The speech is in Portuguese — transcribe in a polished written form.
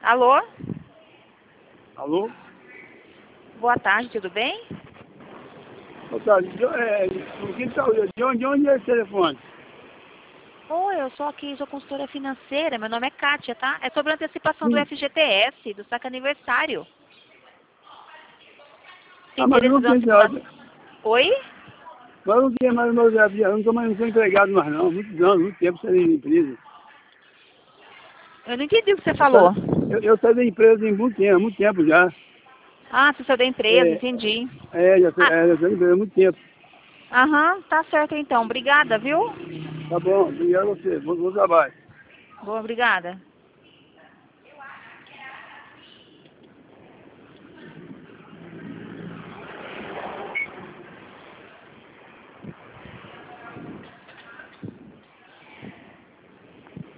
Alô? Alô? Boa tarde, tudo bem? Boa tarde. De onde é esse telefone? Oi, eu sou aqui, sou consultora financeira, meu nome é Kátia, tá? É sobre a antecipação do Sim. FGTS, do saque aniversário. Tem Mas eu interesse não da tenho antecipação? nada. Oi? Mas eu não tenho mais meus aviões, eu não estou mais empregado mais não. Muitos anos, muito tempo sem empresa. Eu não entendi o que você falou. Eu saí da empresa em muito tempo já. Ah, você saiu da empresa, É, entendi. já saí Ah, da empresa há muito tempo. aham, tá certo então. Obrigada, viu? Tá bom, obrigado a você. Bom trabalho. Boa, obrigada.